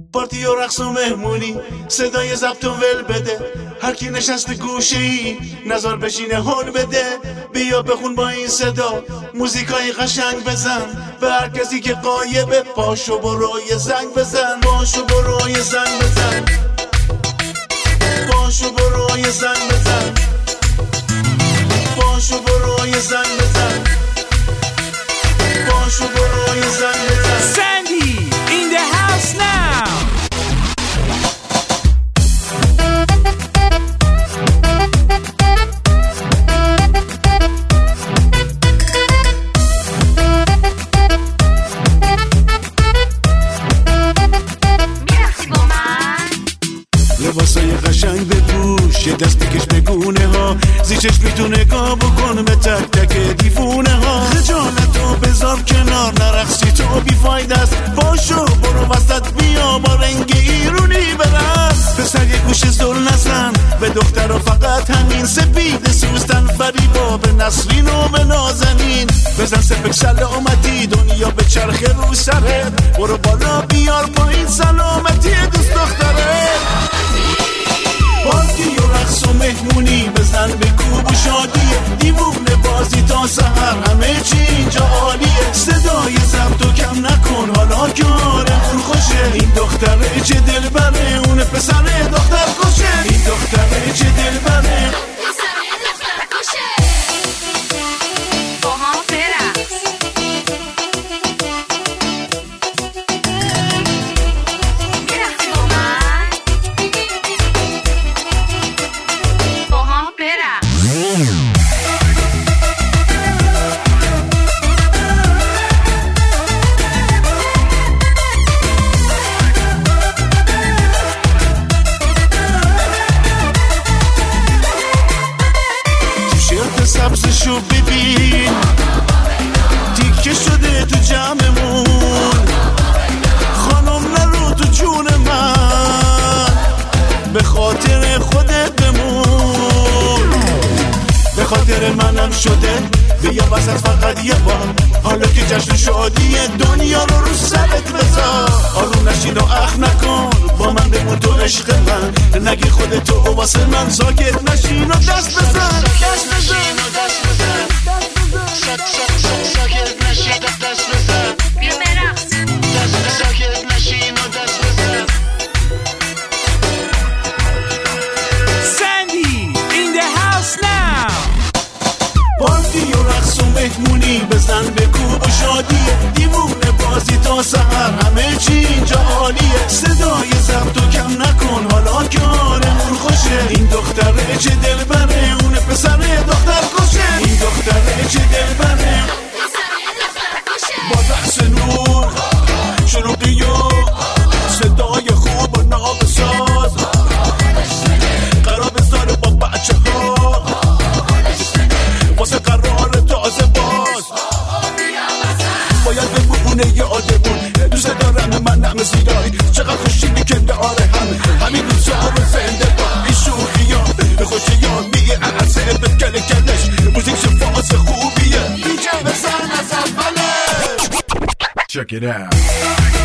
پارتی و رقص و مهمونی صدای ضبط و ول بده، هر کی نشسته گوشه ای نظر بشینه هول بده. بیا بخون با این صدا موزیکای قشنگ بزن، به هر کسی که غایبه پاشو برو یه زنگ بزن. پاشو برو یه زنگ بزن، پاشو برو یه زنگ بزن، پاشو برو یه زنگ بزن، پاشو برو یه زنگ بزن. Sandy in the house now. لباسای قشنگ بپوش، یه دست بکش بگونه ها، زی چشمی نگاه بکن به تک تک دیوونه ها. خجالتو بذار کنار، نرقصی تو بیفاید است. باشو برو وسط بیا با رنگ ایرونی برس. پسر یه گوش زل نزن به دختر فقط همین سپید سوستن فریبا به نسرین و به نازنین. بزن سپک سلامتی دنیا به چرخه رو سرت، برو بالا بیار پایین سلامتی دوست دختره. پارتی و رقص و مهمونی بزن به کوب و شادیه، دیوونه بازی تا سحر همه چی اینجا عالیه. صدای ضبط و کم نکن حالا که آرمون خوشه، این دختره چه دل بره اون پسره دختر کشه. این دختره چه دل بره پسره دختر کشه. با هم برقص. میرقصی با من؟ با هم برقص. سبزشو ببین تیکه شده تو جمعمون، خانم نرو تو جون من، به خاطر خودت بمون. به خاطر منم شده بیا وسط فقط یه بار، حالا که جشن شادی دنیا رو سرت بذار. آروم نشین و اخ نکن با من بمون تو عشق من، نگی خودتو و واسه من ساکت نشین و دست بزن. دست بزن ساکت نشین و دست بزن. بیا برقص. ساکت نشین و دست بزن. Sandy in the house now. پارتی و رقص و مهمونی بزن به کوب و شادیه، دیوونه بازی تا سحر همه چی اینجا عالیه. صدای ضبط و کم نکن حالا که آرمون خوشه، این دختره چه دل بره اون پسره دختر کشه. این دختره چه دل بره پسره دختر کشه. با رقص نور شروقی و صدای خوب و نابساز، قرار بذاره با بچه ها واسه قرار تازه باز. باید بمونه یه آدمون، دوست دارم منم زیرایی، چقدر خوشی میکنه آره همین روزا رو زنده با این شوخی ها خوشی ها میعرسه به گل گلش. موزیک فاز خوبیه دیجه بزن از اولش. Check it out.